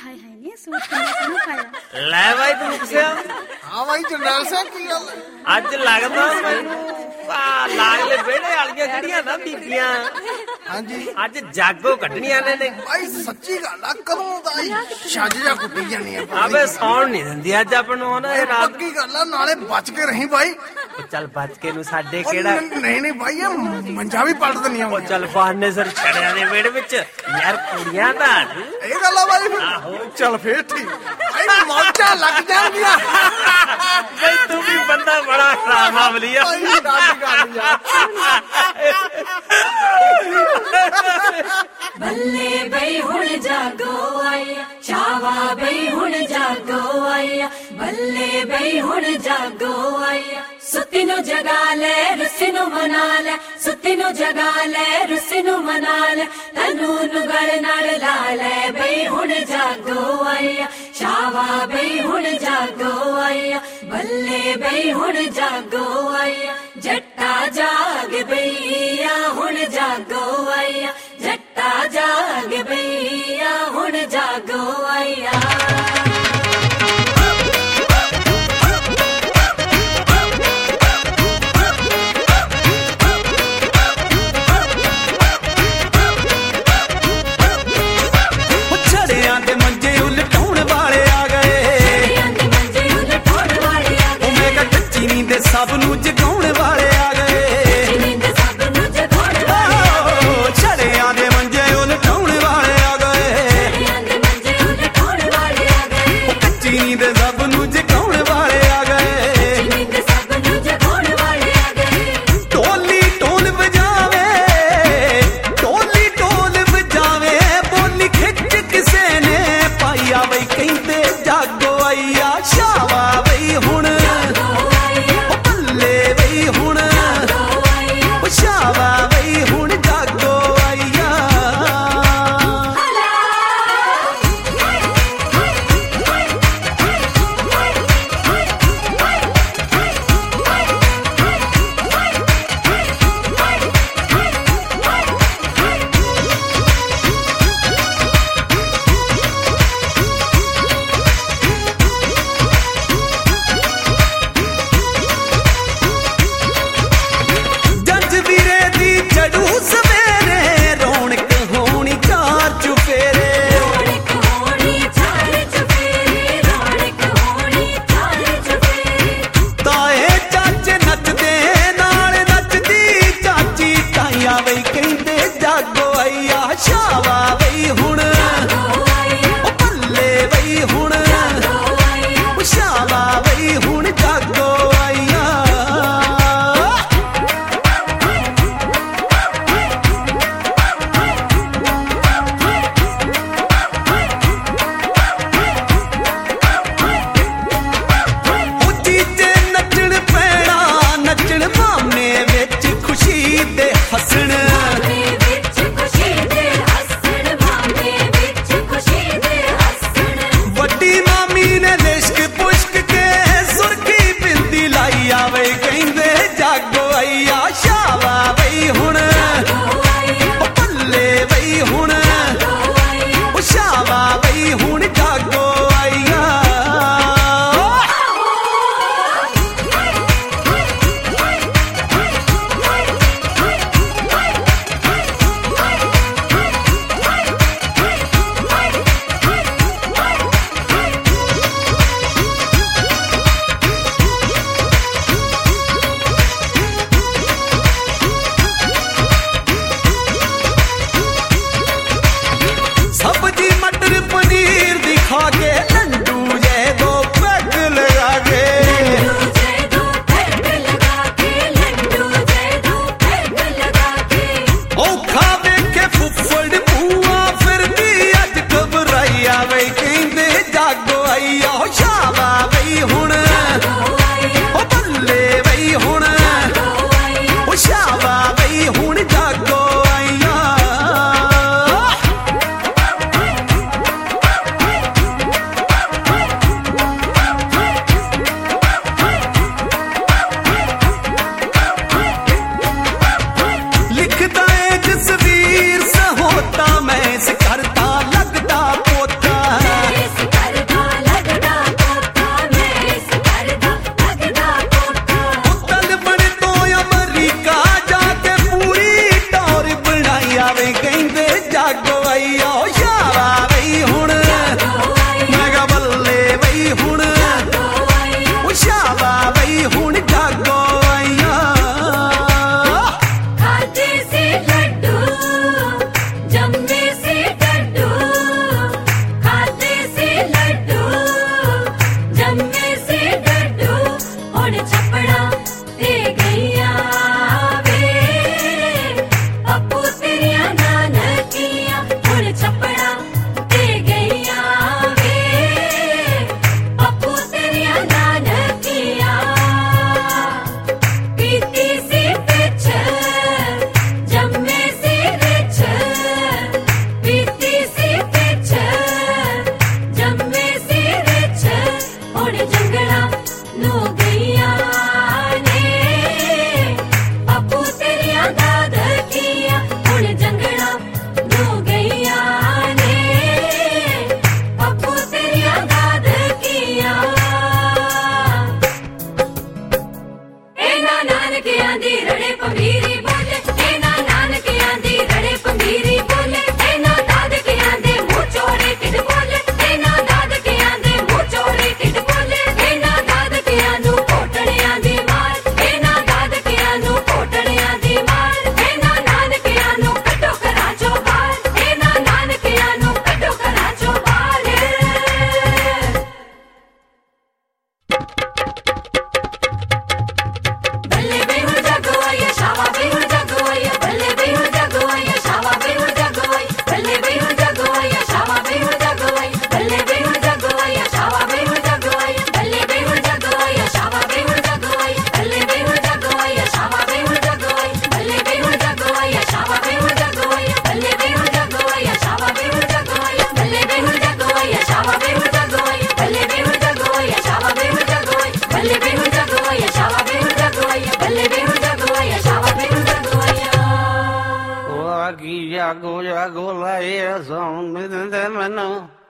ਹਾਏ ਹਾਏ ਨੀ ਸੂਟ ਕਿੰਨਾ ਸੋਹਣਾ ਪਾਇਆ। ਲੈ ਬਾਈ ਤੂੰ ਪੁੱਛਿਆ? ਹਾਂ ਬਾਈ ਜਰਨੈਲ ਸਿੰਘ ਕੀ ਗੱਲ ਅੱਜ ਲੱਗਦਾ ਮੈਨੂੰ ਲਾਗਲੇ ਵਿਹੜੇ ਵਾਲੀਆਂ ਜਿਹੜੀਆਂ ਨਾ ਬੀਬੀਆਂ ਹਾਂਜੀ ਅੱਜ ਜਾਗੋ ਕੱਢਣੀਆਂ ਨੇ ਬਾਈ ਸੱਚੀ ਗੱਲ ਆ ਕਦੋਂ ਦਾ ਛੱਜ ਜਾ ਕੁੱਟੀ ਜਾਨੀ ਆ ਆਵੇ ਸੌਣ ਨਹੀਂ ਦਿੰਦੀ ਅੱਜ ਆਪਾਂ ਨੂੰ ਨਾ ਇਹ ਰਾਤ। ਪੱਕੀ ਗੱਲ ਆ ਨਾਲੇ ਬਚ ਕੇ ਰਹੀ ਬਾਈ। ਚੱਲ ਬਚ ਕੇ ਨੂੰ ਸਾਡੇ ਕਿਹੜਾ ਨਹੀਂ ਨਹੀਂ ਬਾਈ ਇਹ ਮੰਜਾ ਵੀ ਪਲਟ ਦਿੰਦੀਆਂ ਉਹ ਚੱਲ ਬਹਾਨੇ ਸਿਰ ਛੜਿਆਂ ਦੇ ਵਿਹੜੇ ਵਿੱਚ ਯਾਰ ਕੁੜੀਆਂ ਦਾ ਇਹ ਗੱਲ ਆ ਬਾਈ ਫਿਰ ਚੱਲ ਫੇਰ ਠੀਕ ਬਾਈ ਮੌਜਾਂ ਲੱਗ ਜਾਣਗੀਆਂ। ਬਈ ਤੂੰ ਵੀ ਬੰਦਾ ਬੜਾ ਖਰਾਬ ਆਵਲੀਆ। ਬੱਲੇ ਬਈ ਹੁਣ ਜਾਗੋ ਆਇਆ ਚਾਵਾ ਬਈ ਹੁਣ ਜਾਗੋ ਆਇਆ ਬੱਲੇ ਬਈ ਹੁਣ ਜਾਗੋ ਆਇਆ ਸੁੱਤੀ ਨੂੰ ਜਗਾ ਲੈ ਰੁੱਸੀ ਨੂੰ ਮਨਾ ਲੈ ਸੁੱਤੀ ਨੂੰ ਜਗਾ ਲੈ ਰੁੱਸੀ ਨੂੰ ਮਨਾ ਲੈ ਤਨੂੰ ਨੂੰ ਗਲ ਨਾਲ ਲਾ ਲੈ ਬਈ ਹੁਣ ਜਾਗੋ ਆਇਆ ਚਾਵਾ ਬਈ ਹੁਣ ਜਾਗੋ ਆਇਆ ਬੱਲੇ ਬਈ ਹੁਣ ਜਾਗੋ ਆਇਆ ਜੱਟਾ ਜਾਗ ਬਈਆ ਹੁਣ ਜਾਗੋ ਆਇਆ ਜੱਟਾ ਜਾਗ ਬਈਆ ਹੁਣ ਜਾਗੋ ਆਇਆ। ਛੜਿਆਂ ਦੇ ਮੰਜੇ ਉਲਟਾਉਣ ਵਾਲੇ ਆ ਗਏ ਮੈਂ ਕਿਹਾ ਕੱਚੀ ਨੀਂਦ ਸਭ ਨੂੰ ਜਗਾਉਣ ਵਾਲੇ ਆ ਗਏ ਛੜਿਆਂ ਦੇ ਮੰਜੇ ਉਲਟਾਉਣ ਵਾਲੇ ਆ ਗਏ ਜਾਗੋ ਜਾਗੋ ਲਾਏ ਸੌਂਗ ਦਿੰਦੇ ਮੈਨੂੰ